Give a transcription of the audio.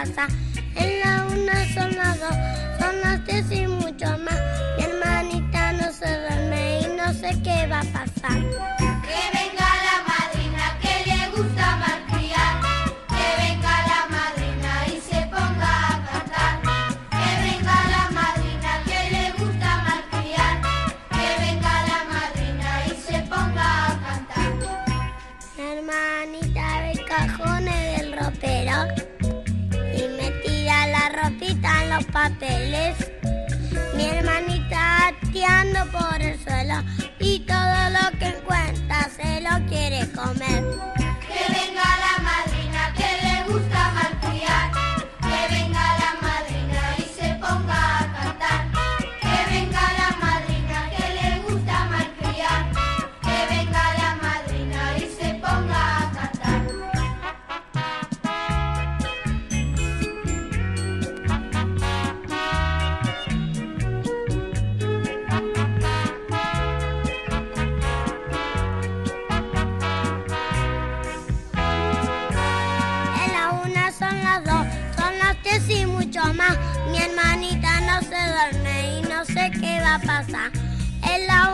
pasar. En la una son las dos, son las tres y mucho más. Mi hermanita no se duerme y no sé qué va a pasar. Que venga la madrina que le gusta malcriar. Que venga la madrina y se ponga a cantar. Que venga la madrina que le gusta malcriar. Que venga la madrina y se ponga a cantar. Mi hermanita abre cajones del ropero y me tira la ropita en los papeles. Mi hermanita ateando por el suelo y todo lo que encuentra se lo quiere comer. Que venga la madrina que le gusta malcriar. Que venga la madrina y se ponga a cantar. Que venga la madrina que le gusta malcriar. Que venga la madrina y se ponga a cantar. En la una son las dos, son las tres y mucho más. Mi hermanita no se duerme y no sé qué va a pasar. En la